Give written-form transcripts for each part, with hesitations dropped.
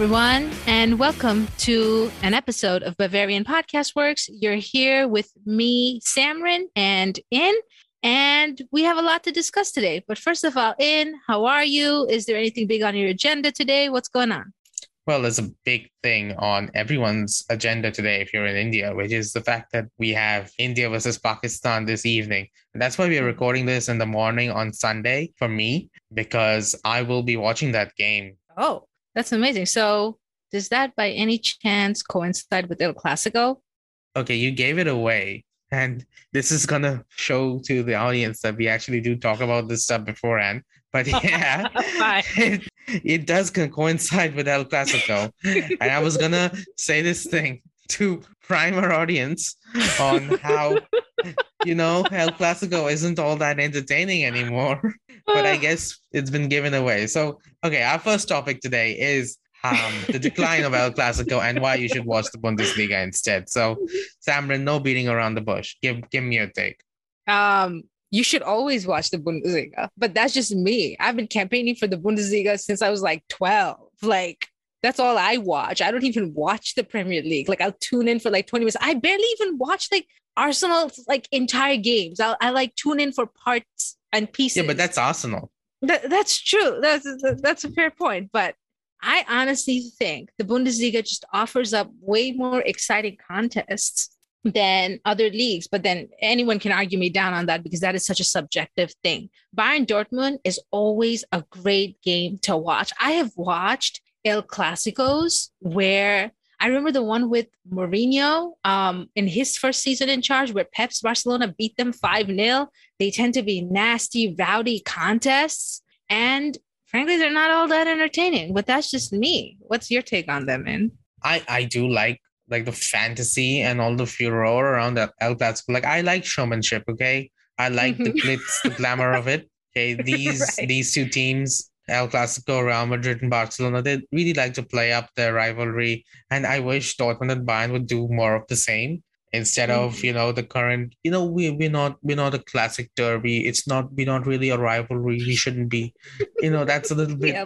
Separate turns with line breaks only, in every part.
everyone, and welcome to an episode of Bavarian Podcast Works. You're here with me, Samrin, and In, and we have a lot to discuss today. But first of all, In, how are you? Is there anything big on your agenda today? What's going on?
Well, there's a big thing on everyone's agenda today if you're in India, which is the fact that we have India versus Pakistan this evening. And that's why we're recording this in the morning on Sunday for me, because I will be watching that game.
Oh, that's amazing. So, does that by any chance coincide with El Clasico?
Okay, you gave it away. And this is going to show to the audience that we actually do talk about this stuff beforehand. But yeah, it does coincide with El Clasico. And I was going to say this thing to prime our audience on how, El Clasico isn't all that entertaining anymore. But I guess it's been given away. So, okay, our first topic today is the decline of El Clasico and why you should watch the Bundesliga instead. So, Samrin, no beating around the bush. Give me your take.
You should always watch the Bundesliga, but that's just me. I've been campaigning for the Bundesliga since I was like 12. Like, that's all I watch. I don't even watch the Premier League. Like, I'll tune in for like 20 minutes. I barely even watch like Arsenal's like entire games. I like tune in for parts and pieces.
Yeah, but that's Arsenal.
That's true. That's a fair point. But I honestly think the Bundesliga just offers up way more exciting contests than other leagues. But then anyone can argue me down on that because that is such a subjective thing. Bayern Dortmund is always a great game to watch. I have watched El Clasicos where I remember the one with Mourinho in his first season in charge where Pep's Barcelona beat them 5-0. They tend to be nasty, rowdy contests. And frankly, they're not all that entertaining, but that's just me. What's your take on them, man?
I do like the fantasy and all the furor around the El Clasico. Like, I like showmanship, okay? I like the glitz, the glamour of it. Okay, these two teams, El Clasico, Real Madrid and Barcelona, they really like to play up their rivalry. And I wish Dortmund and Bayern would do more of the same instead of, the current, we're not a classic derby. We're not really a rivalry. We shouldn't be, that's a little bit,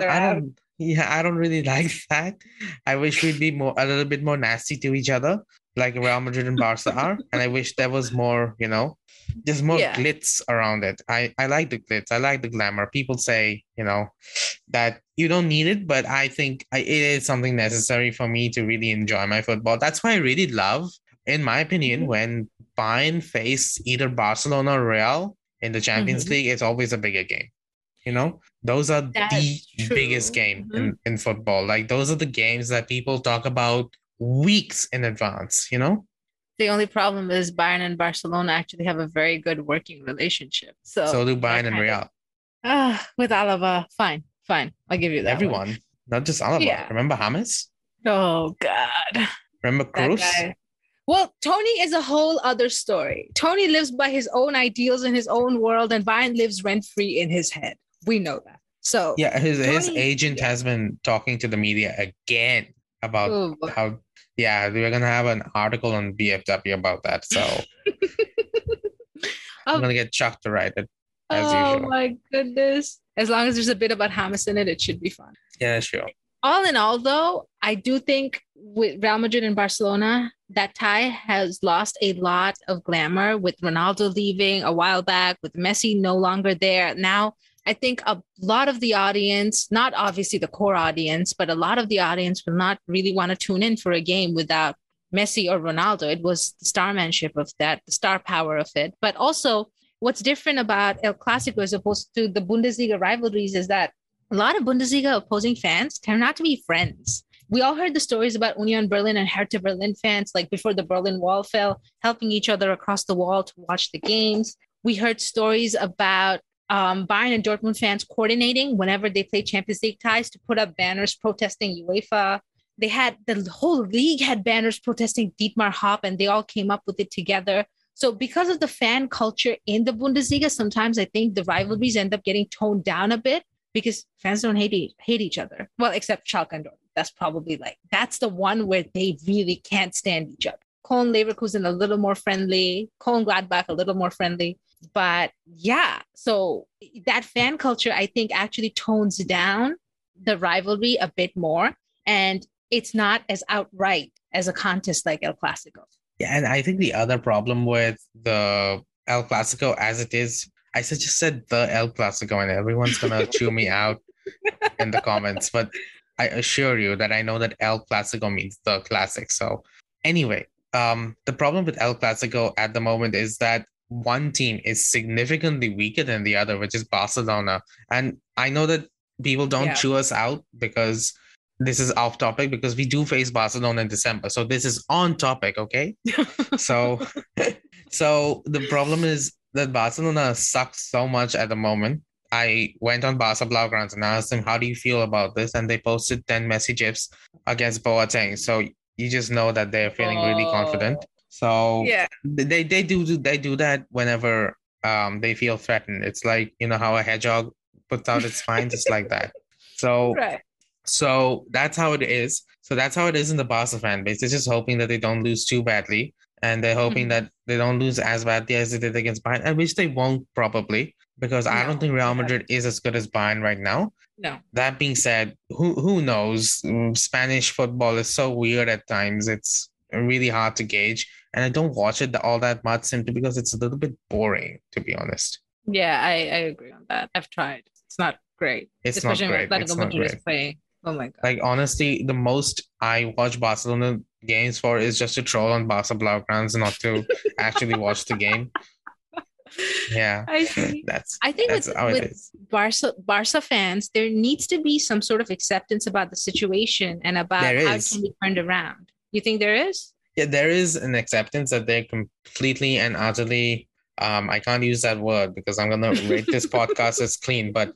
I don't really like that. I wish we'd be a little bit more nasty to each other, like Real Madrid and Barca are. And I wish there was more, there's more glitz around it. I like the glitz. I like the glamour. People say, that you don't need it, but I think it is something necessary for me to really enjoy my football. That's why I really love, in my opinion, when Bayern face either Barcelona or Real in the Champions League, it's always a bigger game. Those are the biggest game in football. Like, those are the games that people talk about weeks in advance,
The only problem is Bayern and Barcelona actually have a very good working relationship. So
do Bayern and Real.
With Alaba, fine. I'll give you that.
Everyone,
one.
Not just Alaba. Yeah. Remember James?
Oh, God.
Remember Cruz?
Well, Tony is a whole other story. Tony lives by his own ideals in his own world, and Bayern lives rent-free in his head. We know that. So
yeah, his agent has been talking to the media again about how we're gonna have an article on BFW about that. So I'm gonna get Chuck to write it as usual.
Oh my goodness! As long as there's a bit about James in it, it should be fun.
Yeah, sure.
All in all, though, I do think with Real Madrid and Barcelona, that tie has lost a lot of glamour with Ronaldo leaving a while back, with Messi no longer there. Now, I think a lot of the audience, not obviously the core audience, but a lot of the audience will not really want to tune in for a game without Messi or Ronaldo. It was the starmanship of that, the star power of it. But also, what's different about El Clasico as opposed to the Bundesliga rivalries is that a lot of Bundesliga opposing fans turn out to be friends. We all heard the stories about Union Berlin and Hertha Berlin fans, like before the Berlin Wall fell, helping each other across the wall to watch the games. We heard stories about Bayern and Dortmund fans coordinating whenever they play Champions League ties to put up banners protesting UEFA. They had the whole league had banners protesting Dietmar Hopp, and they all came up with it together. So because of the fan culture in the Bundesliga, sometimes I think the rivalries end up getting toned down a bit because fans don't hate each other. Well, except Schalke and Dortmund. That's probably that's the one where they really can't stand each other. Cologne Leverkusen a little more friendly, Cologne Gladbach a little more friendly. But yeah, so that fan culture, I think, actually tones down the rivalry a bit more. and it's not as outright as a contest like El Clasico.
Yeah, and I think the other problem with the El Clasico as it is, just said the El Clasico, and everyone's gonna chew me out in the comments, but I assure you that I know that El Clasico means the classic. So anyway, the problem with El Clasico at the moment is that one team is significantly weaker than the other, which is Barcelona. And I know that people don't chew us out because this is off topic, because we do face Barcelona in December. So this is on topic, okay? so so the problem is that Barcelona sucks so much at the moment. I went on Barca Blaugrana and asked them, how do you feel about this? And they posted 10 Messi gifs against Boateng. So you just know that they're feeling really confident. So they do that whenever they feel threatened. It's like, you know how a hedgehog puts out its spine, just like that. So so that's how it is. So that's how it is in the Barca fan base. They're just hoping that they don't lose too badly. And they're hoping that they don't lose as badly as they did against Bayern, and which they won't probably, because I don't think Real Madrid is as good as Bayern right now.
No.
That being said, who knows? Spanish football is so weird at times. It's really hard to gauge. And I don't watch it all that much simply because it's a little bit boring, to be honest.
Yeah, I agree on that. I've tried. It's not great.
Especially not great. It's not great.
Playing. Oh my God.
Like, honestly, the most I watch Barcelona games for is just to troll on Barca Blaugrana, not to actually watch the game. Yeah,
I see.
I think that's how it is.
Barca fans, there needs to be some sort of acceptance about the situation and about how it can be turned around. You think there is?
Yeah, there is an acceptance that they're completely and utterly, I can't use that word because I'm gonna rate this podcast as clean, but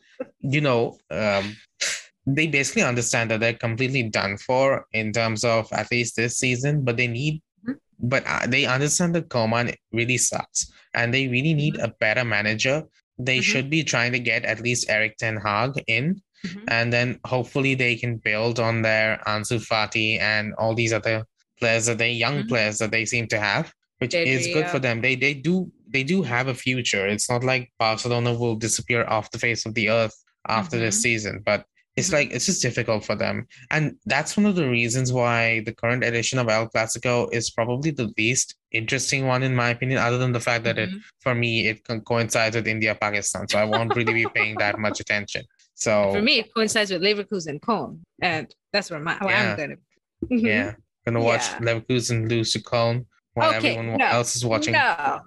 they basically understand that they're completely done for in terms of at least this season, but they understand that Koeman really sucks and they really need a better manager. They should be trying to get at least Erik ten Hag in, and then hopefully they can build on their Ansu Fati and all these other players that young players that they seem to have, which is good for them. They do have a future. It's not like Barcelona will disappear off the face of the earth after this season, but it's like, it's just difficult for them. And that's one of the reasons why the current edition of El Clasico is probably the least interesting one, in my opinion, other than the fact that for me, it coincides with India-Pakistan. So I won't really be paying that much attention. So
for me, it coincides with Leverkusen Cologne. And that's where I'm going to be.
Yeah. Going to watch Leverkusen lose to Cologne while everyone else is watching.
No.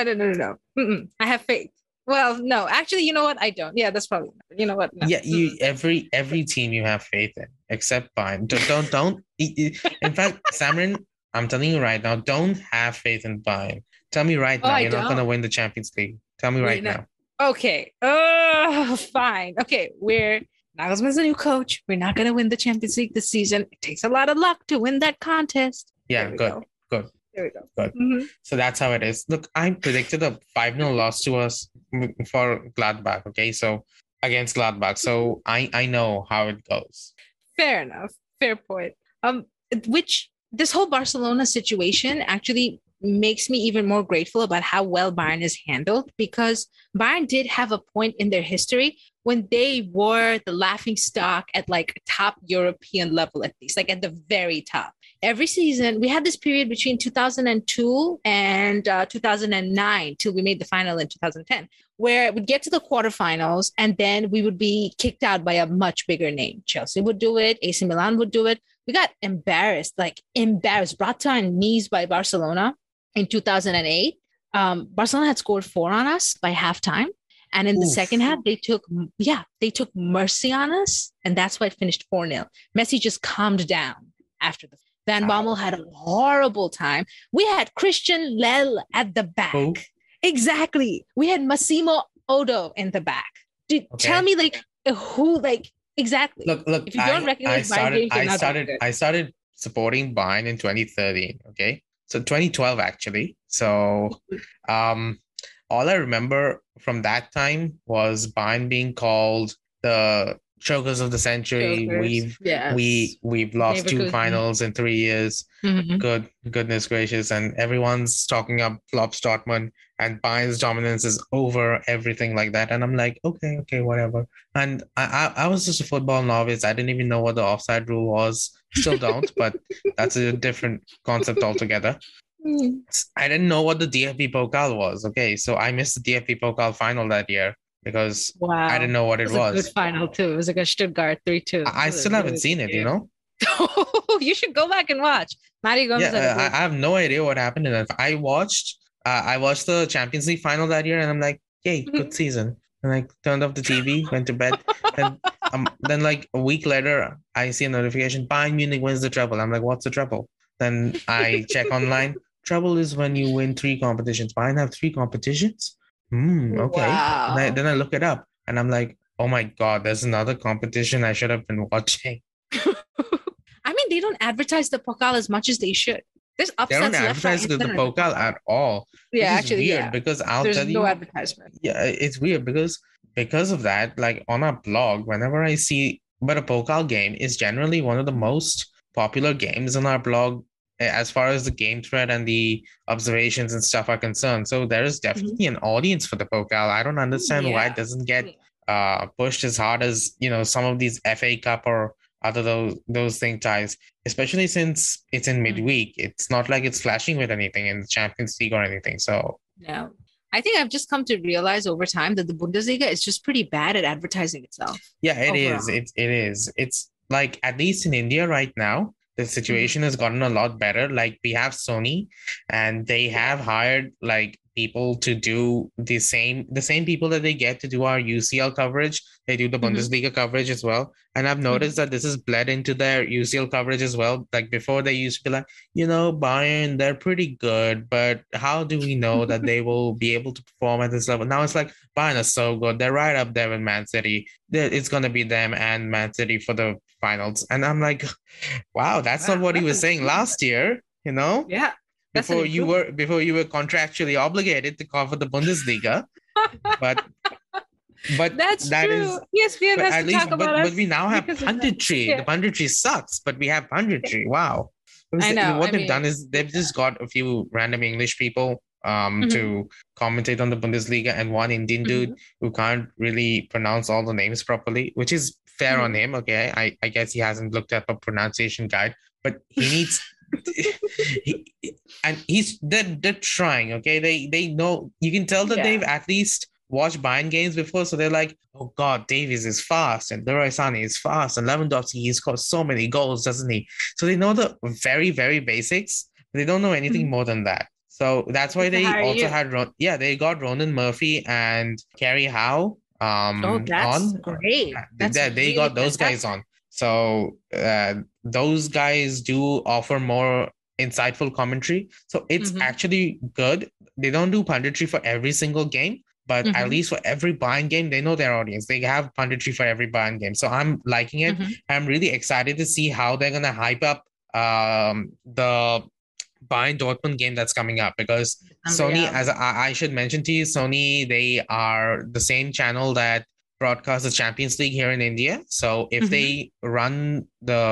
I have faith. Well, no, actually, you know what? I don't. Yeah, that's probably, you know what? No.
Yeah, every team you have faith in, except Bayern. Don't. In fact, Samrin, I'm telling you right now, don't have faith in Bayern. Tell me right now, you're not going to win the Champions League. Tell me right now.
Okay. Oh, fine. Okay, Nagelsmann's a new coach. We're not going to win the Champions League this season. It takes a lot of luck to win that contest.
Yeah, good.
There we go.
Good. So that's how it is. Look, I predicted a 5-0 loss to us for Gladbach. Okay, so against Gladbach. So I know how it goes.
Fair enough. Fair point. Which this whole Barcelona situation actually makes me even more grateful about how well Bayern is handled, because Bayern did have a point in their history when they were the laughing stock at like top European level, at least like at the very top. Every season, we had this period between 2002 and 2009 till we made the final in 2010, where we'd get to the quarterfinals and then we would be kicked out by a much bigger name. Chelsea would do it. AC Milan would do it. We got embarrassed, brought to our knees by Barcelona in 2008. Barcelona had scored 4 on us by halftime. And in the second half, they took mercy on us. And that's why it finished 4-0. Messi just calmed down after the Van Bommel had a horrible time. We had Christian Lell at the back.
Who?
Exactly. We had Massimo Odo in the back. Tell me who exactly.
Look,
if you don't recognize
I started supporting Bayern in 2013. Okay. So 2012 actually. So all I remember from that time was Bayern being called the chokers of the century.
Jokers. Yes.
We've lost two
Leverkusen.
finals in 3 years.
Mhm.
Goodness gracious. And everyone's talking up Klopp's Dortmund and Bayern's dominance is over everything like that. And I'm like, okay, whatever. And I was just a football novice. I didn't even know what the offside rule was. Still don't, but that's a different concept altogether.
Mm.
I didn't know what the DFB Pokal was. Okay, so I missed the DFB Pokal final that year because I
Wow.
didn't know what
It
it
was a good
was.
final too. It was against Stuttgart 3-2.
I
It was a
still haven't
really
seen
good
it,
game. You should go back and watch. Mario
Yeah,
Gomez had a
I
great.
have no idea what happened in it. I watched the Champions League final that year, and I'm like, yay, good
Mhm.
season. And I turned off the TV, went to bed, and then like a week later, I see a notification: Bayern Munich wins the treble. I'm like, what's the treble? Then I check online. Treble is when you win three competitions. Bayern have three competitions. Okay.
Wow.
Then I look it up, and I'm like, oh my God, there's another competition I should have been watching.
I mean, they don't advertise the Pokal as much as they should. There's
They don't
upsets left, right,
advertise
and
the
center in the
Pokal
Pokal.
at all,
Yeah,
which is
actually,
weird
yeah.
because I'll
There's
tell
no
you,
advertisement.
yeah, it's weird because of that, like on our blog, whenever I see, but a Pokal game is generally one of the most popular games on our blog as far as the game thread and the observations and stuff are concerned. So there is
Mhm.
definitely an audience for the Pokal. I don't understand why it
Yeah.
doesn't get
Yeah.
pushed as hard as some of these FA Cup or other those thing ties, especially since it's in
Mm.
midweek. It's not like it's clashing with anything in the Champions League or anything. So
No. I think I've just come to realize over time that the Bundesliga is just pretty bad at advertising itself
yeah, it is.
overall.
It is. It's like at least in India right now, the
Mhm.
situation has gotten a lot better. Like we have Sony, and they
Yeah.
have hired like people to do the same people that they get to do our UCL coverage. They do the
Mhm.
Bundesliga coverage as well. And I've noticed
Mhm.
that this has bled into their UCL coverage as well. Like before, they used to be like, Bayern, they're pretty good, but how do we know that they will be able to perform at this level? Now it's like Bayern is so good. They're right up there with Man City. It's going to be them and Man City for the finals. And I'm like, wow, that's not
Wow,
what he
that's
was
an
saying last
improvement.
year,
Yeah, that's an improvement.
before you were contractually obligated to cover the Bundesliga. But but
That's
that
true.
is
ESPN
but
has
at
to
least
talk about
but we
us
now have
because of that.
punditry. The
Yeah,
punditry sucks, but we have
yeah.
punditry. Wow.
I know.
What
I
they've done
mean,
is they've just got a few random English people
mhm,
to commentate on the Bundesliga and one Indian dude
mhm,
who can't really pronounce all the names properly, which is fair on
mhm.
him. Okay. I guess he hasn't looked up a pronunciation guide, but he needs he, and they're trying. Okay. They know, you can tell that they've
Yeah.
at least watched Bayern games before, so they're like, oh God, Davies is fast and Leroy Sané is fast and Lewandowski, he's got so many goals, doesn't he? So they know the very, very basics. They don't know anything
Mhm.
more than that. So that's why
Good to
they
hire
also
you.
had they got Ronan Murphy and Kerry Howe
Oh, that's
on.
great. That's
They
really
got those guys
fantastic.
on. So those guys do offer more insightful commentary. So it's
Hmm.
actually good. They don't do punditry for every single game, but at
Hmm.
least for every Bayern game, they know their audience. They have punditry for every Bayern game. So I'm liking it.
Hmm.
I'm really excited to see how they're gonna hype up the Bayern Dortmund game that's coming up, because
December,
Sony,
yeah.
as I should mention to you, Sony, they are the same channel that broadcasts the Champions League here in India. So if
Hmm.
they run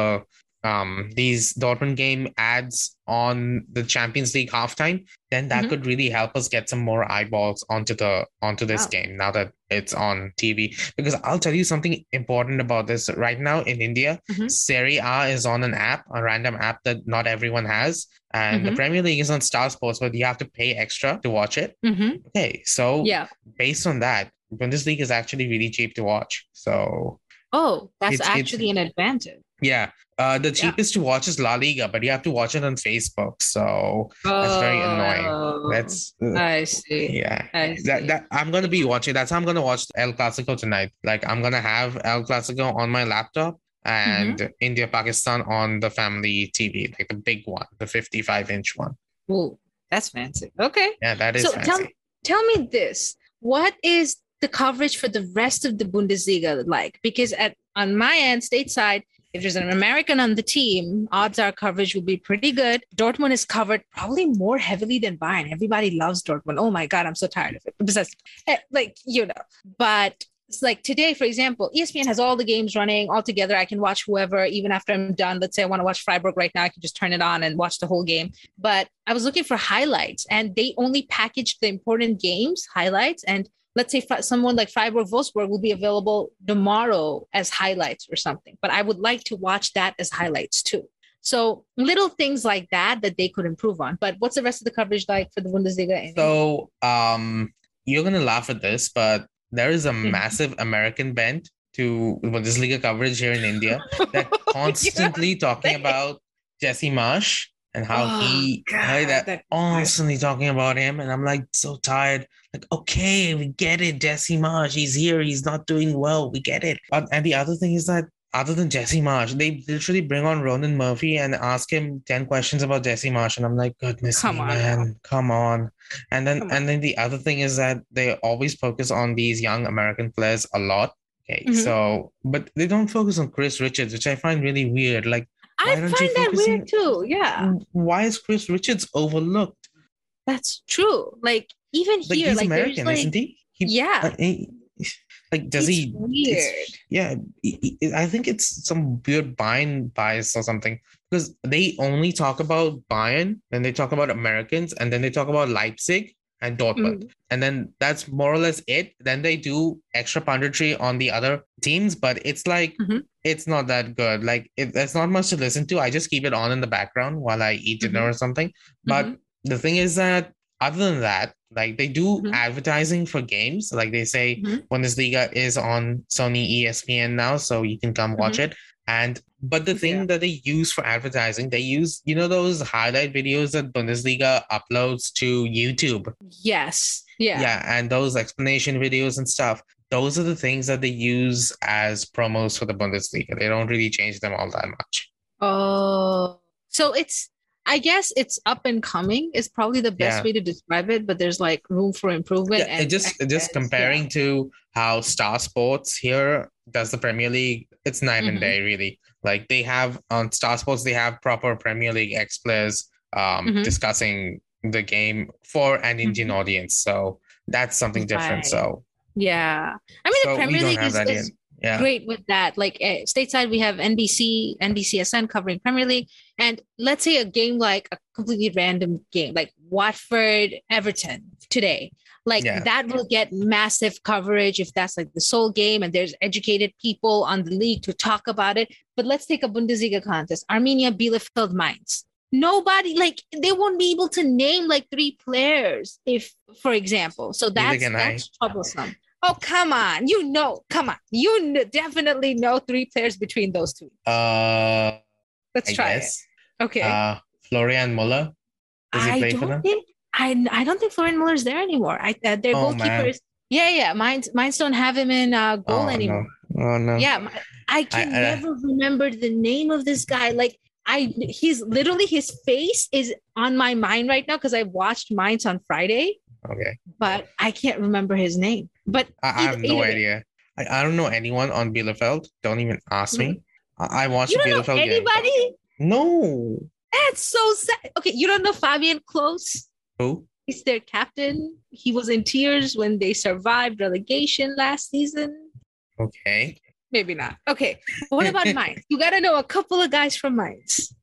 these Dortmund game ads on the Champions League halftime, then that
Hmm.
could really help us get some more eyeballs onto this
Wow.
game now that it's on TV. Because I'll tell you something important about this. Right now in India,
Hmm.
Serie A is on an app, a random app that not everyone has. And the
Hmm.
Premier League is on Star Sports, but you have to pay extra to watch it.
Hmm.
Okay, so
Yeah.
based on that, Bundesliga is actually really cheap to watch. So
Oh, that's
it's
actually an advantage.
yeah. The
Yeah.
cheapest to watch is La Liga, but you have to watch it on Facebook. So that's very annoying.
Oh,
That's
I see.
yeah.
I see.
That I'm gonna be watching. That's how I'm gonna watch El Clasico tonight. Like I'm gonna have El Clasico on my laptop
Hmm.
and India Pakistan on the family TV, like the big one, the 55-inch one.
Oh, that's fancy. Okay.
Yeah, that is
So
fancy.
tell me this. What is the coverage for the rest of the Bundesliga like? Because on my end, stateside, if there's an American on the team, odds are coverage will be pretty good. Dortmund is covered probably more heavily than Bayern. Everybody loves Dortmund. Oh my God, I'm so tired of it. Besides, like, But it's like today, for example, ESPN has all the games running all together. I can watch whoever, even after I'm done. Let's say I want to watch Freiburg right now, I can just turn it on and watch the whole game. But I was looking for highlights, and they only packaged the important games highlights. And let's say someone like Freiburg Wolfsburg will be available tomorrow as highlights or something. But I would like to watch that as highlights too. So little things like that they could improve on. But what's the rest of the coverage like for the Bundesliga?
So you're gonna laugh at this, but there is a massive American bent to Bundesliga coverage here in India that constantly talking about Jesse Marsch and how constantly talking about him. And I'm like so tired. Like, okay, we get it. Jesse Marsch, he's here. He's not doing well. We get it. And the other thing is that other than Jesse Marsch, they literally bring on Ronan Murphy and ask him 10 questions about Jesse Marsch. And I'm like, goodness me, man, come on. And then the other thing is that they always focus on these young American players a lot. Okay, so, but they don't focus on Chris Richards, which I find really weird. Like,
I find that weird too. Yeah.
Why is Chris Richards overlooked?
That's true. Like, even here,
he's American, isn't he? Like, does he? Weird. I think it's some weird Bayern bias or something, because they only talk about Bayern, then they talk about Americans, and then they talk about Leipzig and Dortmund. And then that's more or less it. Then they do extra punditry on the other teams, but it's like, it's not that good. Like, there's not much to listen to. I just keep it on in the background while I eat dinner or something. But the thing is that other than that, like, they do advertising for games. Like, they say Bundesliga is on Sony ESPN now, so you can come watch it. But the thing that they use for advertising, they use, those highlight videos that Bundesliga uploads to YouTube.
Yes. Yeah,
and those explanation videos and stuff. Those are the things that they use as promos for the Bundesliga. They don't really change them all that much.
Oh, so I guess it's up and coming is probably the best way to describe it, but there's like room for improvement.
And just comparing to how Star Sports here does the Premier League, it's night and day, really. Like, they have on Star Sports, they have proper Premier League ex-players discussing the game for an Indian audience. So that's something different. So
yeah, I mean, the Premier League is great with that. Like, stateside, we have NBCSN covering Premier League. And let's say a game, like a completely random game, like Watford Everton today, like that will get massive coverage if that's like the sole game and there's educated people on the league to talk about it. But let's take a Bundesliga contest, Arminia Bielefeld Mainz. Nobody, like, they won't be able to name like 3 players, if, for example. So that's troublesome. Oh, come on. Come on. You definitely know 3 players between those 2. Let's try it. Okay.
Florian Muller. Does he play for them?
I don't think Florian Muller's there anymore. Their goalkeepers. Man. Yeah. Mines don't have him in goal anymore.
No. Oh, no.
Yeah. I can never remember the name of this guy. Like, he's literally, his face is on my mind right now because I watched Mainz on Friday.
Okay.
But I can't remember his name. But
I have no idea. I don't know anyone on Bielefeld. Don't even ask me. I watched Bielefeld game.
Anybody?
No.
That's so sad. Okay, you don't know Fabian Klos?
Who?
He's their captain. He was in tears when they survived relegation last season.
Okay.
Maybe not. Okay. What about Mainz? You got to know a couple of guys from Mainz.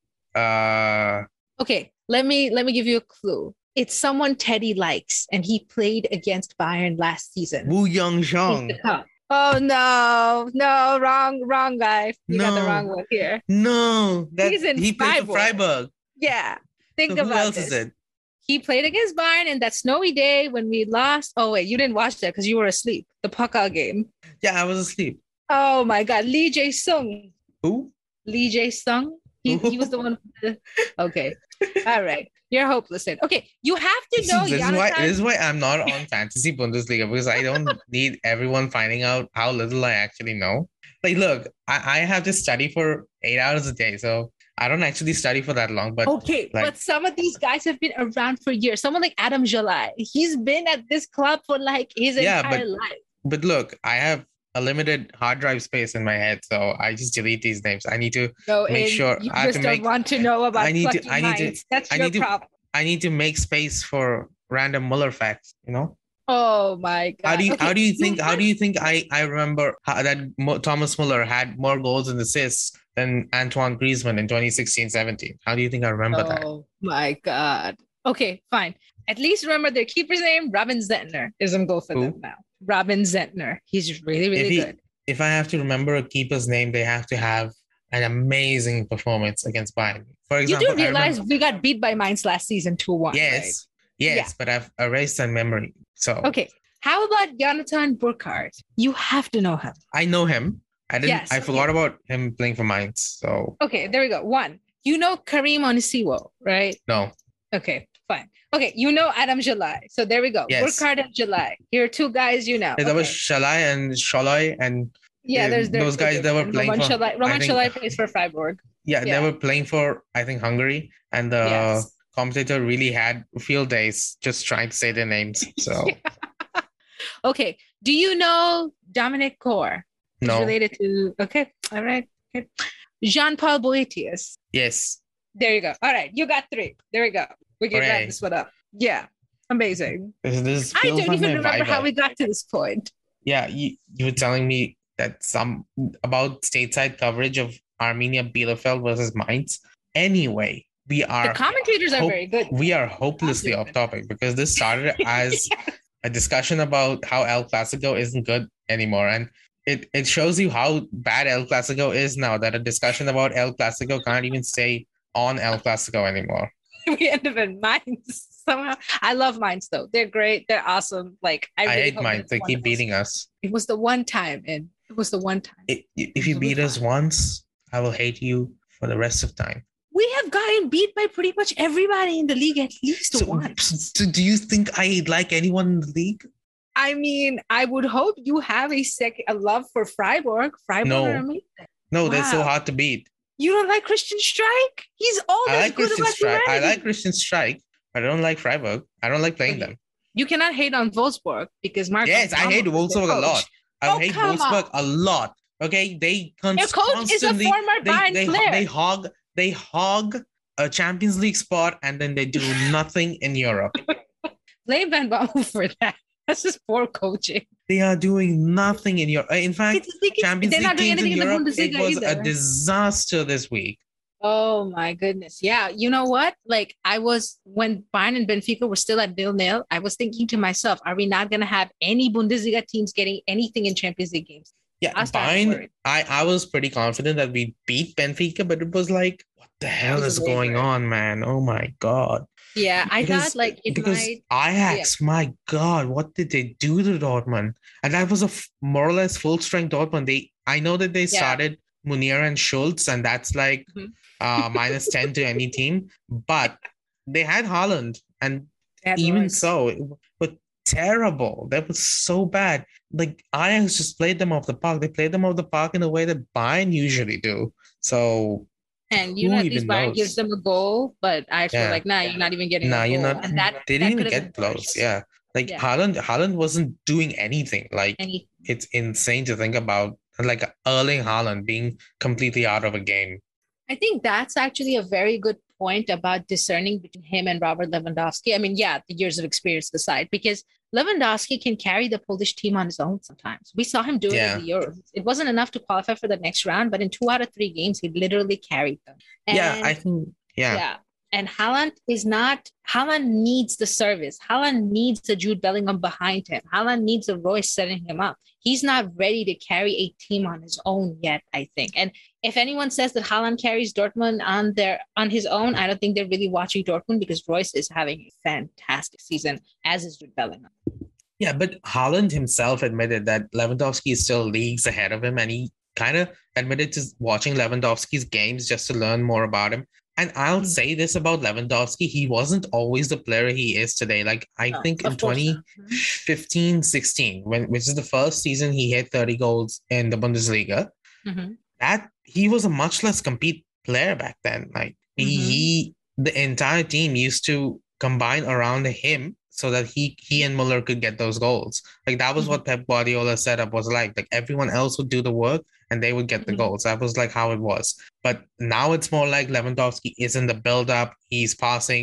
Okay. Let me give you a clue. It's someone Teddy likes, and he played against Bayern last season.
Wu Young-Jong.
Oh, no, wrong guy. You got the wrong one here.
No, he played for Freiburg.
Yeah, think about
who else is it?
He played against Bayern in that snowy day when we lost. Oh wait, you didn't watch that because you were asleep. The Pokal game.
Yeah, I was asleep.
Oh my God, Lee Jae-sung.
Who?
Lee Jae-sung. He was the one. Okay, all right. You're hopeless then. Okay, you have to know.
This is why I'm not on Fantasy Bundesliga, because I don't need everyone finding out how little I actually know. Like, look, I have to study for 8 hours a day, so I don't actually study for that long. But
okay, but some of these guys have been around for years. Someone like Adam Jalai, he's been at this club for like his entire life.
But look, I have a limited hard drive space in my head, so I just delete these names. I need to make sure.
You just don't want to know about. That's your problem.
I need to make space for random Muller facts.
Oh my God.
How
Okay.
do you think I remember that Thomas Muller had more goals and assists than Antoine Griezmann in 2016-17? How do you think I remember that?
Oh my God. Okay, fine. At least remember their keeper's name, Robin Zentner, is I'm go for them
Who?
now. Robin Zentner. He's really,
If
really
he
good.
if I have to remember a keeper's name, they have to have an amazing performance against Bayern. For
You do
example, I remember.
realize we got beat by Mainz last season 2-1, right?
Yes,
Yeah.
yes, but I've erased that memory. So
Okay. How about Jonathan Burkhardt? You have to know him.
I know him.
Yes.
I
Okay.
forgot about him playing for Mainz. So
Okay, there we go. One. You know Karim Onisiwo, right?
no.
Okay, fine. Okay, you know Adam Jalai. So there we go.
Yes.
Burkhardt and Jalai. Here are two guys you know.
There was
Okay.
Shalai and Sholoi and
Yeah, there's
those guys that were playing
Roman
for.
Shalai. Roman Shalai plays for Freiburg.
Yeah, they
Yeah.
were playing for I think Hungary, and the
Yes.
commentator really had field days just trying to say their names. So
Okay. Do you know Dominic Kor? He's
no.
related to. Okay. All right. Okay. Jean-Paul Boetius.
Yes.
There you go. All right. You got three. There we go. We can wrap
Hooray.
this one up. Yeah. Amazing.
This
I
feels
don't
like
even
my
remember how
Viber.
we got to this point.
Yeah, you were telling me that some about stateside coverage of Arminia Bielefeld versus Mainz. Anyway, we
The
are
commentators are very good.
we are hopelessly off topic because this started as a discussion about how El Clasico isn't good anymore, and it shows you how bad El Clasico is now that a discussion about El Clasico can't even stay on El Clasico anymore.
We end up in Mainz somehow. I love Mainz though. They're great. They're awesome. Like I
I
really
hate
hope
Mainz.
it's
They
one
keep
of those-
beating us.
It was the one time, and it was the one time.
If you beat us once, I will hate you for the rest of time.
We have gotten beat by pretty much everybody in the league at least once.
So do you think I like anyone in the league?
I mean, I would hope you have a love for Freiburg. Freiburg
No.
are amazing.
No, they're so
Wow.
hard to beat.
You don't like Christian Streich? He's all
I
that's
like
good
Christian
about
Strike. I
humanity.
like Christian Strike, but I don't like Freiburg. I don't like playing them.
You cannot hate on Wolfsburg because Mark.
Yes, I hate Wolfsburg a lot. I hate Wolfsburg a lot. Okay, they
Your coach is a
constantly
former Bayern player.
they hog a Champions League spot and then they do nothing in Europe.
Blame Van Bommel for that. That's just poor coaching.
They are doing nothing in Europe. In fact, Champions
They're
League
not doing
teams in
anything in the
Europe, it
Bundesliga
was a
either.
disaster this week.
Oh my goodness. Yeah. You know what? Like when Bayern and Benfica were still at 0-0, I was thinking to myself, are we not going to have any Bundesliga teams getting anything in Champions League games?
Yeah,
I started
Bayern,
worried.
I was pretty confident that we beat Benfica, but it was like, what the hell
was
is
a
going
waiver.
on, man? Oh my God.
Yeah. I thought like it
because
might.
Ajax, my God, what did they do to Dortmund? And that was a more or less full strength Dortmund. I know that they started Munir and Schultz, and that's like minus 10 to any team, but they had Haaland, and even so, it was terrible. That was so bad. Like Ajax just played them off the park. They played them off the park in a way that Bayern usually do. So.
And at least Bayern gives them a goal, but I feel like, you're not even getting a goal.
You're not.
And
they didn't even get close. Yeah. Like Haaland wasn't doing anything. Like it's insane to think about like Erling Haaland being completely out of a game.
I think that's actually a very good point about discerning between him and Robert Lewandowski. I mean, the years of experience aside, because Lewandowski can carry the Polish team on his own sometimes. We saw him do it in the Euros. It wasn't enough to qualify for the next round, but in 2 out of 3 games, he literally carried them. And
I think,
and Haaland needs the service. Haaland needs the Jude Bellingham behind him. Haaland needs a Royce setting him up. He's not ready to carry a team on his own yet, I think. And if anyone says that Haaland carries Dortmund on his own, I don't think they're really watching Dortmund because Royce is having a fantastic season, as is Jude Bellingham.
Yeah, but Haaland himself admitted that Lewandowski is still leagues ahead of him, and he kind of admitted to watching Lewandowski's games just to learn more about him. And I'll say this about Lewandowski, he wasn't always the player he is today. Like I think in 2015-16, which is the first season he hit 30 goals in the Bundesliga, that he was a much less complete player back then. Like the entire team used to combine around him so that he and Muller could get those goals. Like that was what Pep Guardiola's setup was like. Like everyone else would do the work and they would get the goals. That was like how it was. But now it's more like Lewandowski is in the build-up. He's passing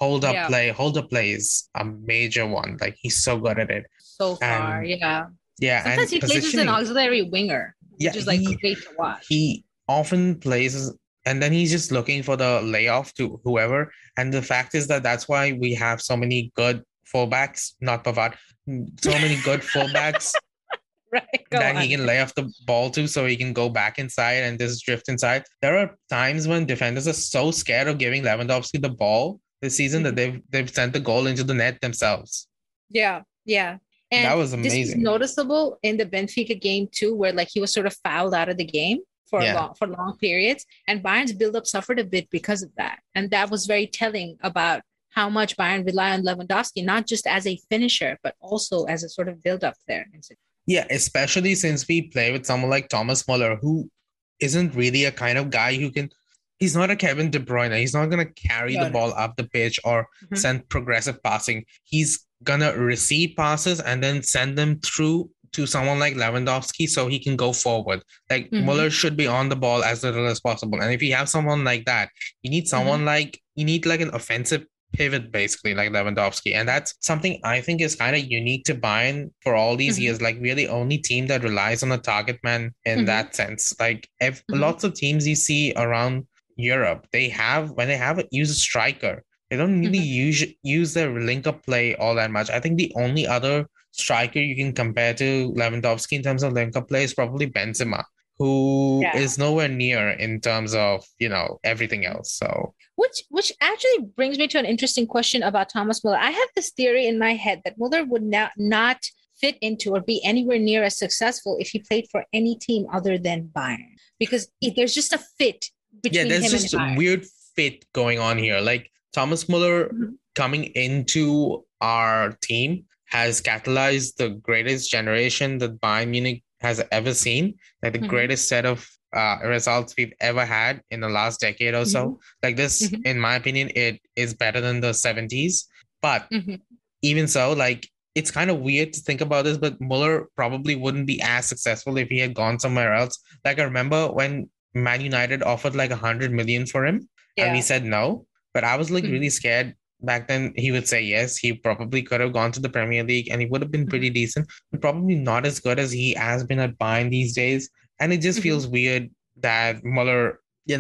Yeah.
Hold up play is a major one. Like he's so good at it.
So far,
And
yeah.
yeah,
Sometimes
and
he plays as an
positioning.
auxiliary winger,
Yeah,
which is like great to watch.
he often plays, and then he's just looking for the layoff to whoever. And the fact is that that's why we have so many good fullbacks, not Pavard, so many good fullbacks
Right. Go
that he
on.
can lay off the ball to, so he can go back inside and just drift inside. There are times when defenders are so scared of giving Lewandowski the ball this season that they've sent the goal into the net themselves.
Yeah, yeah.
That
And
was
this was
amazing.
noticeable in the Benfica game too, where like he was sort of fouled out of the game
Yeah.
for long periods. And Bayern's build-up suffered a bit because of that. And that was very telling about how much Bayern rely on Lewandowski, not just as a finisher, but also as a sort of build-up there.
Yeah, especially since we play with someone like Thomas Muller, who isn't really a kind of guy who can. He's not a Kevin De Bruyne. He's not going to carry the ball up the pitch or send progressive passing. He's going to receive passes and then send them through to someone like Lewandowski so he can go forward. Like Muller should be on the ball as little as possible. And if you have someone like that, you need someone you need like an offensive pivot basically like Lewandowski. And that's something I think is kind of unique to Bayern for all these years. Like we're the only team that relies on a target man in that sense. Like lots of teams you see around Europe, when they use a striker, they don't really use their link up play all that much. I think the only other striker you can compare to Lewandowski in terms of link up play is probably Benzema, who is nowhere near in terms of, everything else. So
which actually brings me to an interesting question about Thomas Muller. I have this theory in my head that Muller would not fit into or be anywhere near as successful if he played for any team other than Bayern, because there's just a fit between
there's
him
just
and Bayern.
a weird fit going on here. Like Thomas Muller coming into our team has catalyzed the greatest generation that Bayern Munich has ever seen, like the greatest set of results we've ever had in the last decade or so. Like this, in my opinion, it is better than the 70s. But even so, like it's kind of weird to think about this, but Muller probably wouldn't be as successful if he had gone somewhere else. Like I remember when Man United offered like 100 million for him, and we said no. But I was like really scared back then he would say yes. He probably could have gone to the Premier League and he would have been pretty decent, but probably not as good as he has been at Bayern these days. And it just feels weird that Muller,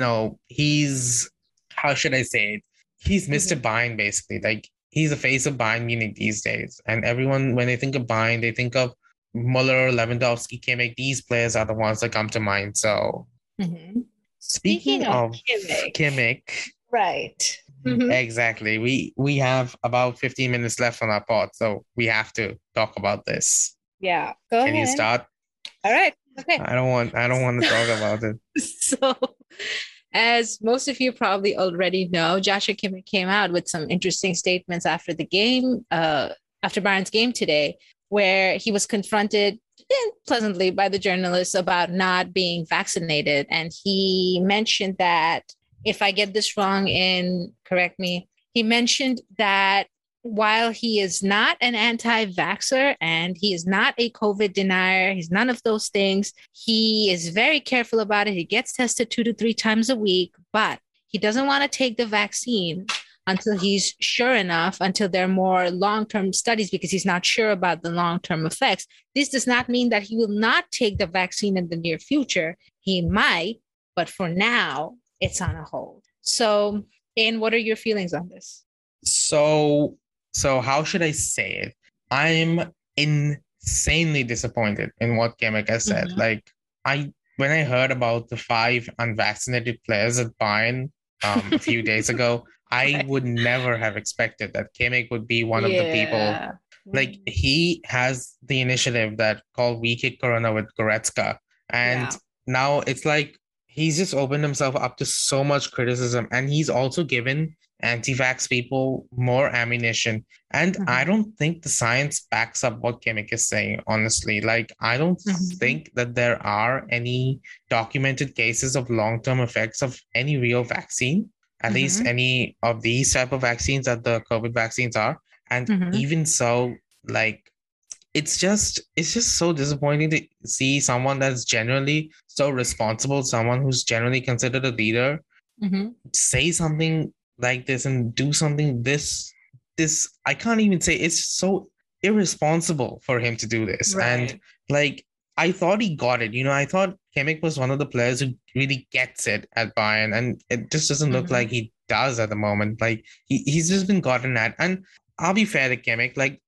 he's, how should I say it? He's Mr. Bayern basically. Like he's the face of Bayern Munich these days. And everyone, when they think of Bayern, they think of Muller, Lewandowski, Kimmich. These players are the ones that come to mind. So speaking of Kimmich,
right.
Exactly. We have about 15 minutes left on our pod, so we have to talk about this.
Yeah. Go ahead.
Can you start?
All right. Okay.
I don't want to talk about it.
So, as most of you probably already know, Joshua Kimmich came out with some interesting statements after the game, after Bayern's game today, where he was confronted pleasantly by the journalists about not being vaccinated. And he mentioned that, if I get this wrong and correct me, he mentioned that while he is not an anti-vaxxer and he is not a COVID denier, he's none of those things, he is very careful about it. He gets tested 2 to 3 times a week, but he doesn't want to take the vaccine until he's sure enough, until there are more long-term studies, because he's not sure about the long-term effects. This does not mean that he will not take the vaccine in the near future. He might, but for now, it's on a hold. So, Ian, what are your feelings on this?
So how should I say it? I'm insanely disappointed in what Kimmich has said. Like when I heard about the 5 unvaccinated players at Bayern a few days ago, I would never have expected that Kimmich would be one of the people. Like he has the initiative that called We Kick Corona with Goretzka. And now it's like he's just opened himself up to so much criticism, and he's also given anti-vax people more ammunition. And I don't think the science backs up what Kimmich is saying, honestly. Like, I don't think that there are any documented cases of long-term effects of any real vaccine, at least any of these type of vaccines that the COVID vaccines are. And even so, like, it's just so disappointing to see someone that's generally so responsible, someone who's generally considered a leader, say something like this and do something this I can't even say, it's so irresponsible for him to do this. And
Right.
like I thought he got it. I thought Kimmich was one of the players who really gets it at Bayern, and it just doesn't look like
Mhm.
he does at the moment. Like he's just been gotten at. And I'll be fair to Kimmich. Like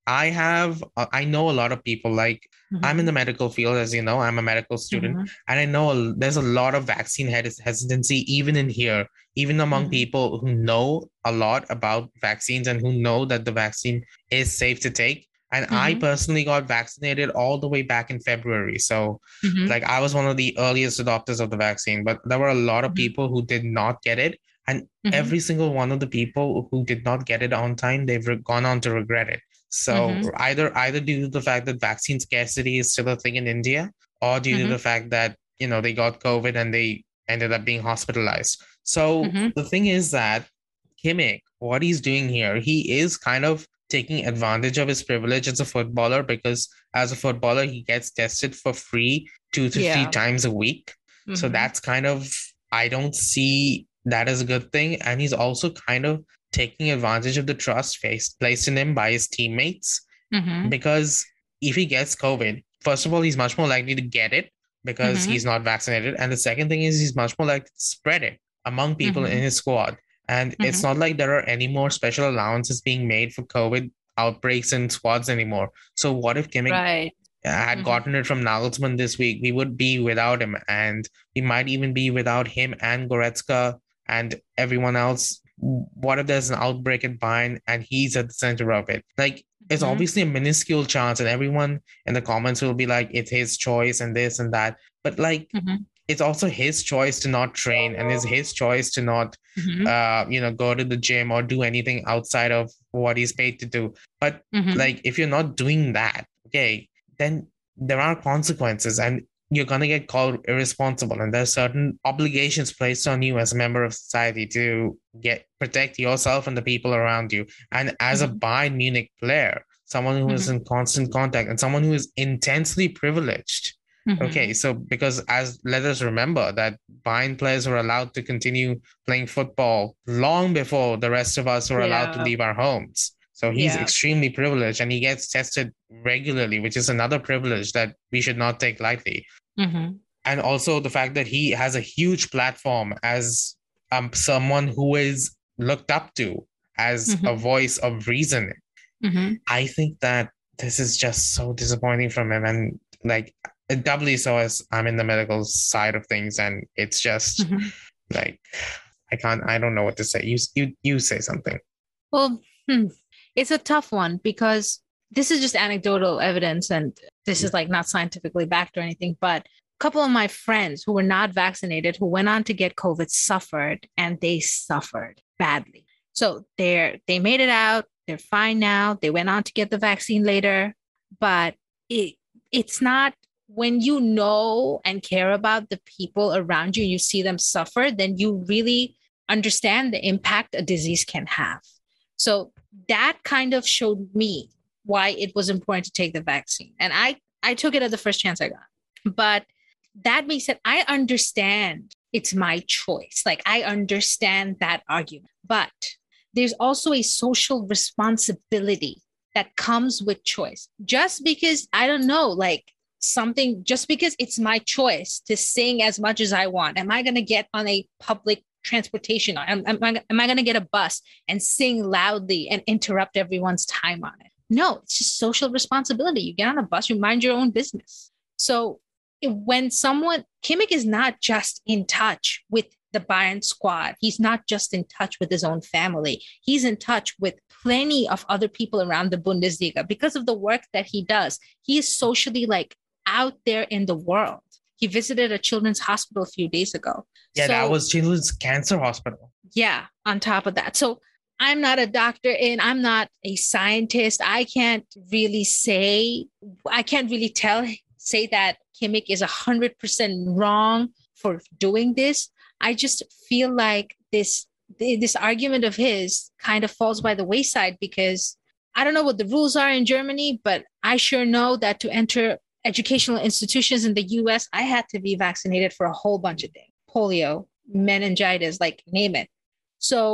I know a lot of people. Like I'm in the
Mhm.
medical field, as you know. I'm a medical student,
Mhm.
and I know there's a lot of vaccine hesitancy even in here, even among
Mhm.
people who know a lot about vaccines and who know that the vaccine is safe to take. And I
Mhm.
personally got vaccinated all the way back in February. So,
Mhm.
like, I was one of the earliest adopters of the vaccine, but there were a lot of
Mhm.
people who did not get it. And
Mhm.
every single one of the people who did not get it on time, they've gone on to regret it. So
Mhm.
either due to the fact that vaccine scarcity is still a thing in India, or due to
Mhm.
the fact that they got COVID and they ended up being hospitalized. So
Mhm.
the thing is that Kimmich, what he's doing here, he is kind of taking advantage of his privilege as a footballer, because as a footballer, he gets tested for free 2 to 3
Yeah.
times a week. So
Mhm.
that's kind of, I don't see that as a good thing. And he's also kind of taking advantage of the trust placed in him by his teammates,
Mhm.
because if he gets COVID, first of all, he's much more likely to get it because
Mhm.
he's not vaccinated. And the second thing is he's much more likely to spread it among people in
Mhm.
his squad. And it's
Mhm.
not like there are any more special allowances being made for COVID outbreaks in squads anymore. So what if Kimmich
Right.
had
Mhm.
gotten it from Nagelsmann this week? We would be without him, and we might even be without him and Goretzka and everyone else. What if there's an outbreak at Bayern and he's at the center of it? Like, it's
Mhm.
obviously a minuscule chance, and everyone in the comments will be like, it's his choice and this and that. But like,
Mhm.
it's also his choice to not train, and it's his choice to not
Mhm.
go to the gym or do anything outside of what he's paid to do. But
Mhm.
like, if you're not doing that, okay, then there are consequences, and you're going to get called irresponsible, and there's certain obligations placed on you as a member of society to get protect yourself and the people around you. And as a
Mhm.
Bayern Munich player, someone who is
Mhm.
in constant contact and someone who is intensely privileged. Okay,
Mhm.
so because as let us remember that Bayern players were allowed to continue playing football long before the rest of us were allowed to
Yeah.
leave our homes. So he's
Yeah.
extremely privileged, and he gets tested regularly, which is another privilege that we should not take lightly.
Mhm.
And also the fact that he has a huge platform as someone who is looked up to as a
Mhm.
voice of reason.
Mhm.
I think that this is just so disappointing from him. And like, doubly so as I'm in the medical side of things, and it's just
Mhm.
like, I don't know what to say. You say something.
Well, it's a tough one because this is just anecdotal evidence and this is like not scientifically backed or anything. But a couple of my friends who were not vaccinated, who went on to get COVID, suffered and they suffered badly. So they made it out. They're fine now. They went on to get the vaccine later, but it it's not when you know and care about the people around you, you see them suffer, then you really understand the impact a disease can have. So that kind of showed me why it was important to take the vaccine. And I took it at the first chance I got. But that being said, I understand it's my choice. Like I understand that argument. But there's also a social responsibility that comes with choice. Just because I don't know, like something, just because it's my choice to sing as much as I want, am I going to get on a public transportation? Am I going to get a bus and sing loudly and interrupt everyone's time on it? No, it's just social responsibility. You get on a bus, you mind your own business. So when someone, Kimmich is not just in touch with the Bayern squad, he's not just in touch with his own family, he's in touch with plenty of other people around the Bundesliga because of the work that he does. He is socially like out there in the world. He visited a children's hospital a few days ago.
Yeah, that
So
was Children's Cancer Hospital.
yeah, on top of that. So I'm not a doctor and I'm not a scientist. I can't really say that Kimmich is 100% wrong for doing this. I just feel like this argument of his kind of falls by the wayside because I don't know what the rules are in Germany, but I sure know that to enter educational institutions in the US, I had to be vaccinated for a whole bunch of things. Polio, meningitis, like name it. So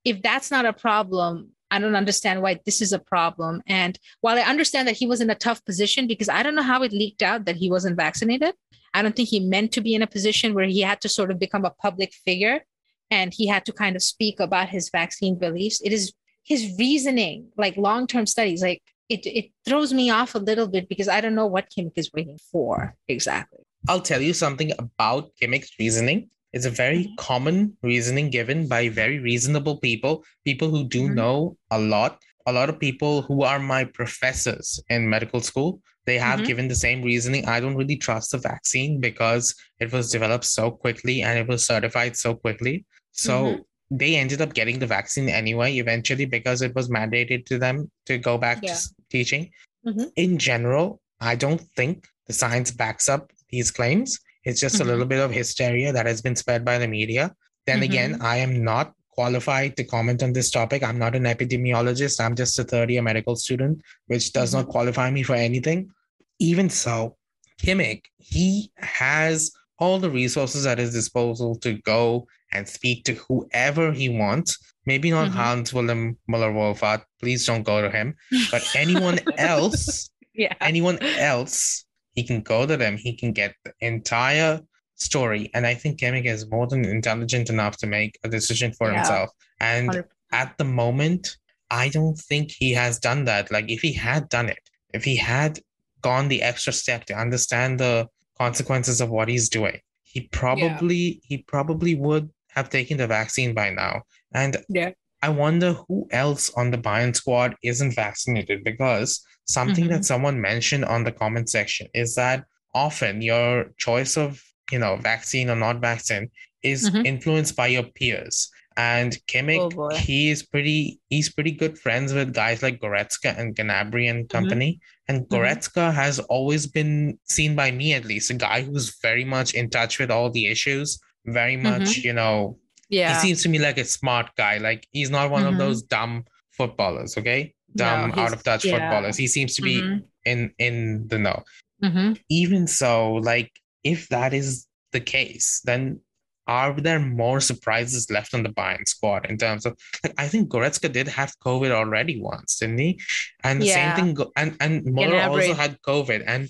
if that's not a problem, I don't understand why this is a problem. And while I understand that he was in a tough position, because I don't know how it leaked out that he wasn't vaccinated, I don't think he meant to be in a position where he had to sort of become a public figure and he had to kind of speak about his vaccine beliefs. It is his reasoning, like long-term studies, like it throws me off a little bit because I don't know what Kim is waiting for exactly.
I'll tell you something about Kimmick's reasoning. It's a very common reasoning given by very reasonable people, people who do know a lot. A lot of people who are my professors in medical school, they have given the same reasoning. I don't really trust the vaccine because it was developed so quickly and it was certified so quickly. So they ended up getting the vaccine anyway, eventually, because it was mandated to them to go back to teaching. In general, I don't think the science backs up these claims. It's just a little bit of hysteria that has been spread by the media. Then again, I am not qualified to comment on this topic. I'm not an epidemiologist. I'm just a third year medical student, which does not qualify me for anything. Even so, Kimmick, he has all the resources at his disposal to go and speak to whoever he wants. Maybe not Hans Wilhelm Müller-Wohlfahrt. Please don't go to him. But anyone else, anyone else, he can go to them. He can get the entire story. And I think Kimmick is more than intelligent enough to make a decision for himself. And 100%. At the moment, I don't think he has done that. Like if he had done it, if he had gone the extra step to understand the consequences of what he's doing, he probably would have taken the vaccine by now. And I wonder who else on the Bayern squad isn't vaccinated, because something that someone mentioned on the comment section is that often your choice of, vaccine or not vaccine is influenced by your peers. And Kimmick, he's pretty good friends with guys like Goretzka and Gnabry and company. And Goretzka has always been seen by me, at least, a guy who's very much in touch with all the issues, very much, he seems to me like a smart guy. Like he's not one of those dumb footballers, okay? Dumb, out of touch footballers. He seems to be in the know. Even so, like if that is the case, then are there more surprises left on the Bayern squad in terms of, like, I think Goretzka did have COVID already once, didn't he? And the same thing, and Muller also had COVID. And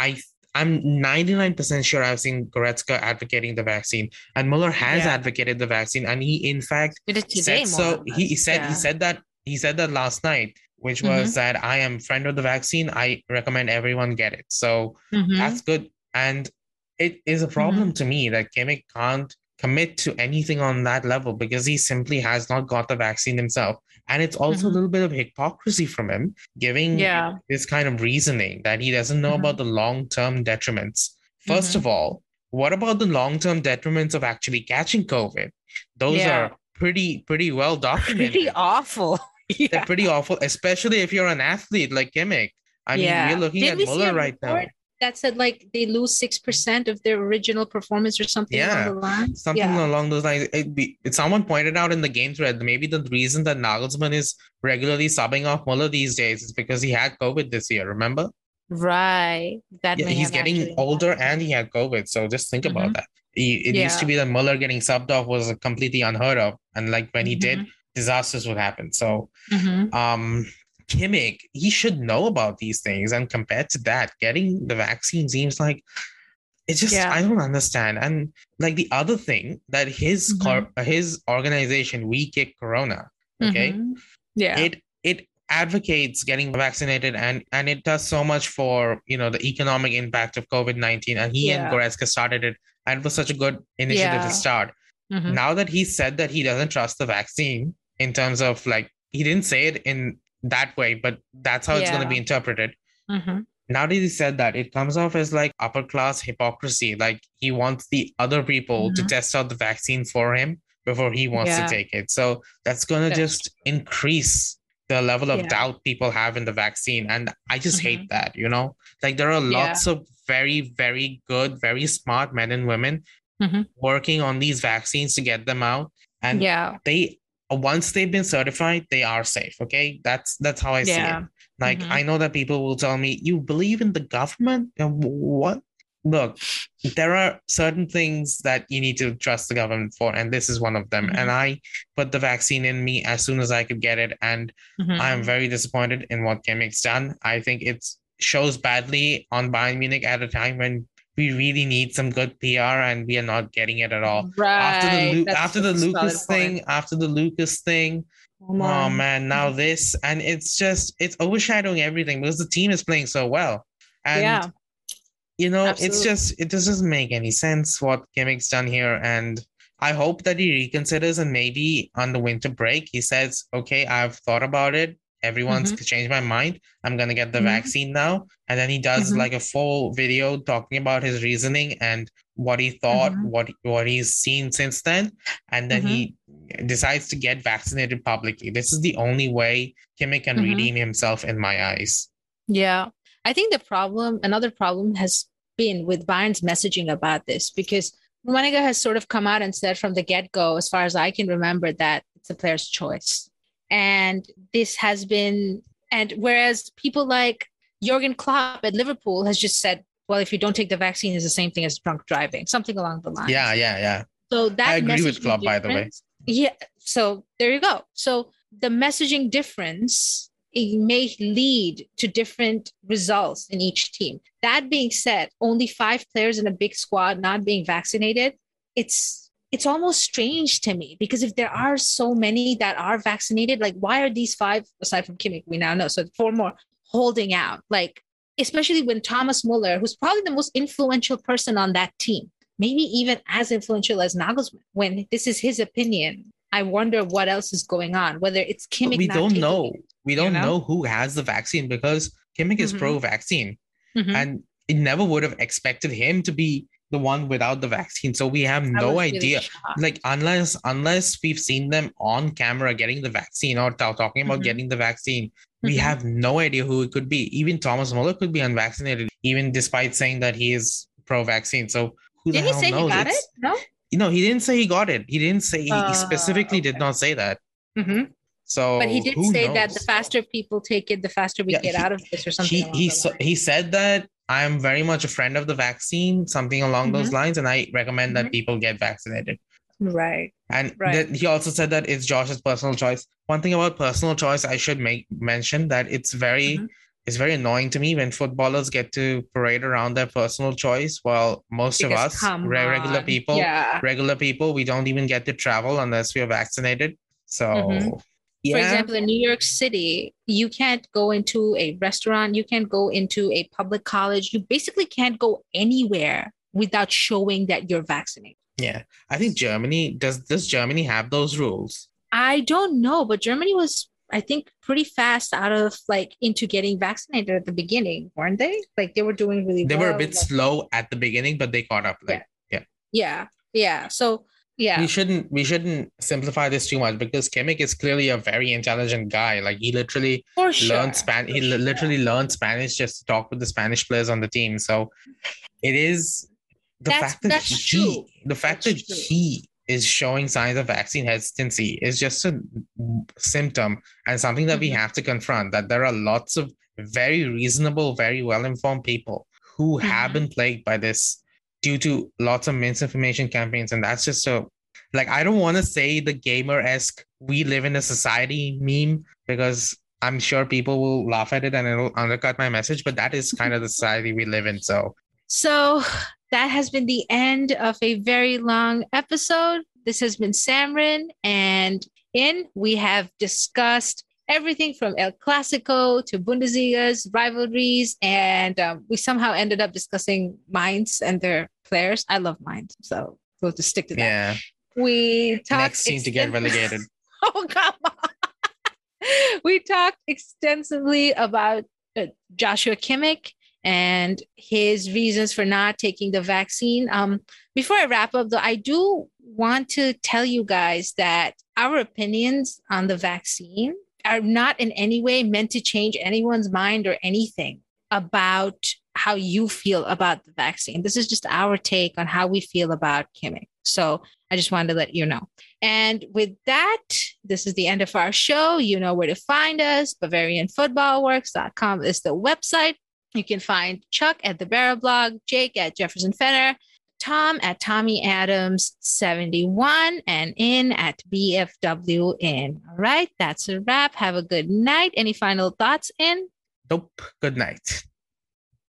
I'm 99% sure I've seen Goretzka advocating the vaccine, and Muller has advocated the vaccine. And he, in fact, said so. He said that last night, which was that I am friend of the vaccine. I recommend everyone get it. So that's good. And it is a problem to me that Kimmick can't commit to anything on that level because he simply has not got the vaccine himself. And it's also a little bit of hypocrisy from him giving this kind of reasoning that he doesn't know about the long-term detriments. First of all, what about the long-term detriments of actually catching COVID? Those are pretty well documented.
Pretty awful.
They're pretty awful, especially if you're an athlete like Kimmick. I mean, we're looking at Muller right now.
That said, like they lose 6% of their original performance or something along the lines.
Something along those lines. Someone pointed out in the game thread, maybe the reason that Nagelsmann is regularly subbing off Muller these days is because he had COVID this year, remember?
Right.
He's getting older and he had COVID. So just think about that. It used to be that Muller getting subbed off was completely unheard of. And like when he did, disasters would happen. So Kimmick, he should know about these things. And compared to that, getting the vaccine seems like it's just, I don't understand. And like the other thing that his organization, We Kick Corona, it advocates getting vaccinated and it does so much for, the economic impact of COVID-19. And he and Goretzka started it. And it was such a good initiative to start. Now that he said that he doesn't trust the vaccine in terms of like, he didn't say it in that way, but that's how it's going to be interpreted. Now that he said that, it comes off as like upper class hypocrisy. Like he wants the other people to test out the vaccine for him before he wants to take it. So that's going to just increase the level of doubt people have in the vaccine. And I just hate that, like there are lots of very, very good, very smart men and women working on these vaccines to get them out. And they, once they've been certified, they are safe. Okay. That's how I see it. Like, I know that people will tell me, you believe in the government? What? look, there are certain things that you need to trust the government for, and this is one of them. And I put the vaccine in me as soon as I could get it, and I'm very disappointed in what Kimmich's done. I think it shows badly on Bayern Munich at a time when we really need some good PR, and we are not getting it at all.
Right.
After the Lucas thing, oh man, now this, and it's overshadowing everything because the team is playing so well. And absolutely. It just doesn't make any sense what Kimmich's done here. And I hope that he reconsiders, and maybe on the winter break, he says, okay, I've thought about it. Everyone's changed my mind. I'm going to get the vaccine now. And then he does like a full video talking about his reasoning and what he thought, what he's seen since then. And then he decides to get vaccinated publicly. This is the only way Kimmich can redeem himself in my eyes.
Yeah. I think another problem has been with Bayern's messaging about this, because Rummenigge has sort of come out and said from the get-go, as far as I can remember, that it's a player's choice. And this has been, and whereas people like Jurgen Klopp at Liverpool has just said, well, if you don't take the vaccine, it's the same thing as drunk driving, something along the lines.
Yeah.
So that
I agree with Klopp, by the way.
Yeah. So there you go. So the messaging difference, it may lead to different results in each team. That being said, only 5 players in a big squad not being vaccinated, it's almost strange to me, because if there are so many that are vaccinated, like why are these 5, aside from Kimmich, we now know, so 4 more holding out? Like, especially when Thomas Muller, who's probably the most influential person on that team, maybe even as influential as Nagelsmann, when this is his opinion, I wonder what else is going on, whether it's Kimmich.
But we don't know. We don't know who has the vaccine, because Kimmich is pro-vaccine, and it never would have expected him to be the one without the vaccine. So we have no idea. Really, like, unless we've seen them on camera getting the vaccine or talking about getting the vaccine, we have no idea who it could be. Even Thomas Muller could be unvaccinated, even despite saying that he is pro-vaccine. So who the hell knows? Did he say he got it? No, he didn't say he got it. He didn't say, he specifically did not say that. So,
but he did say that the faster people take it, the faster we get out of this, or something.
He said that I am very much a friend of the vaccine, something along those lines, and I recommend that people get vaccinated.
Right.
And he also said that it's Josh's personal choice. One thing about personal choice, I should mention that it's very annoying to me when footballers get to parade around their personal choice, while most of us, regular people, we don't even get to travel unless we are vaccinated. So...
For example, in New York City, you can't go into a restaurant, you can't go into a public college, you basically can't go anywhere without showing that you're vaccinated.
Yeah. I think Germany, does Germany have those rules?
I don't know, but Germany was, I think, pretty fast out of into getting vaccinated at the beginning, weren't they? Like, they were doing really well.
They were a bit slow at the beginning, but they caught up.
Yeah. So yeah,
we shouldn't simplify this too much, because Kimmich is clearly a very intelligent guy. Like, he literally learned Spanish. He literally learned Spanish just to talk with the Spanish players on the team. So it is the fact that he is showing signs of vaccine hesitancy is just a symptom, and something that we have to confront, that there are lots of very reasonable, very well-informed people who have been plagued by this due to lots of misinformation campaigns. And that's just I don't want to say the gamer-esque "we live in a society" meme, because I'm sure people will laugh at it and it'll undercut my message, but that is kind of the society we live in. So
that has been the end of a very long episode. This has been Samrin, and we have discussed everything from El Clasico to Bundesliga's rivalries, and we somehow ended up discussing Mainz and their players. I love Mainz, so we'll just stick to that.
Yeah.
We talked
next team to get relegated.
Oh, come on. We talked extensively about Joshua Kimmich and his reasons for not taking the vaccine. Before I wrap up, though, I do want to tell you guys that our opinions on the vaccine are not in any way meant to change anyone's mind or anything about how you feel about the vaccine. This is just our take on how we feel about Kimmich. So I just wanted to let you know. And with that, this is the end of our show. You know where to find us. BavarianFootballWorks.com is the website. You can find Chuck at the Barra Blog, Jake at Jefferson Fenner, Tom at Tommy Adams 71, and In at BFW In. All right, that's a wrap. Have a good night. Any final thoughts, In?
Nope. Good night.